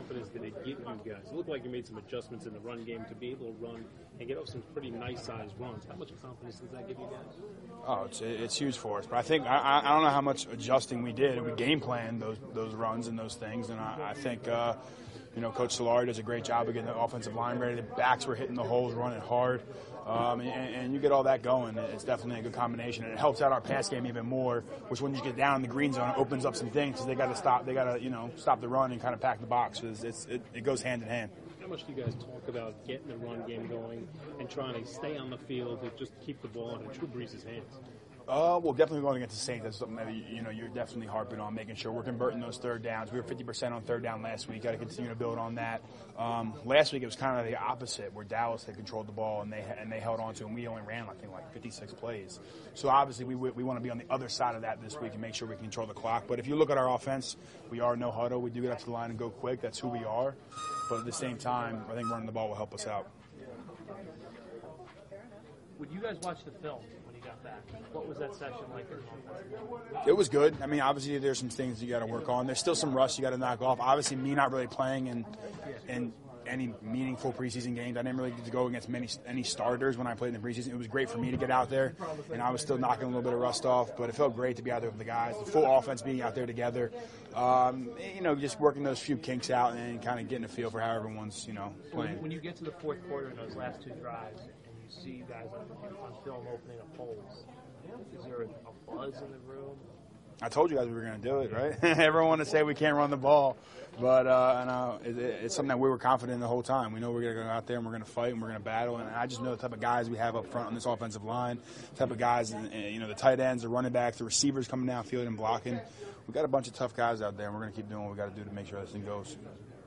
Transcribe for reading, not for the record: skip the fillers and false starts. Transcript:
confidence did it give you guys? It looked like you made some adjustments in the run game to be able to run and get off some pretty nice-sized runs. How much confidence does that give you guys? Oh, it's huge for us. But I think I don't know how much adjusting we did. We game planned those runs and those things, and I think Coach Solari does a great job of getting the offensive line ready. The backs were hitting the holes, running hard, and you get all that going. It's definitely a good combination, and it helps out our pass game even more. Which when you get down in the green zone, it opens up some things because they got to stop. They got to stop the run and kind of pack the box. It goes hand in hand. How much do you guys talk about getting the run game going and trying to stay on the field to just keep the ball in Drew Brees' hands? Well, definitely going against the Saints. That's something that you're definitely harping on, making sure we're converting those third downs. We were 50% on third down last week. Got to continue to build on that. Last week it was kind of the opposite, where Dallas had controlled the ball and they held on to it, and we only ran like 56 plays. So obviously we want to be on the other side of that this week and make sure we can control the clock. But if you look at our offense, we are no huddle. We do get up to the line and go quick. That's who we are. But at the same time, I think running the ball will help us out. Would you guys watch the film when you got back? What was that session like? It was good. I mean, obviously there's some things you got to work on. There's still some rust you got to knock off. Obviously, me not really playing in any meaningful preseason games. I didn't really get to go against any starters when I played in the preseason. It was great for me to get out there, and I was still knocking a little bit of rust off. But it felt great to be out there with the guys, the full offense being out there together. Just working those few kinks out and kind of getting a feel for how everyone's playing. When you get to the fourth quarter in those last two drives, you see you guys on film opening up holes. Is there a buzz in the room? I told you guys we were going to do it, right? Everyone wanted to say we can't run the ball, but it's something that we were confident in the whole time. We know we're going to go out there and we're going to fight and we're going to battle, and I just know the type of guys we have up front on this offensive line, the type of guys, the tight ends, the running backs, the receivers coming downfield and blocking. We've got a bunch of tough guys out there, and we're going to keep doing what we got to do to make sure this thing goes.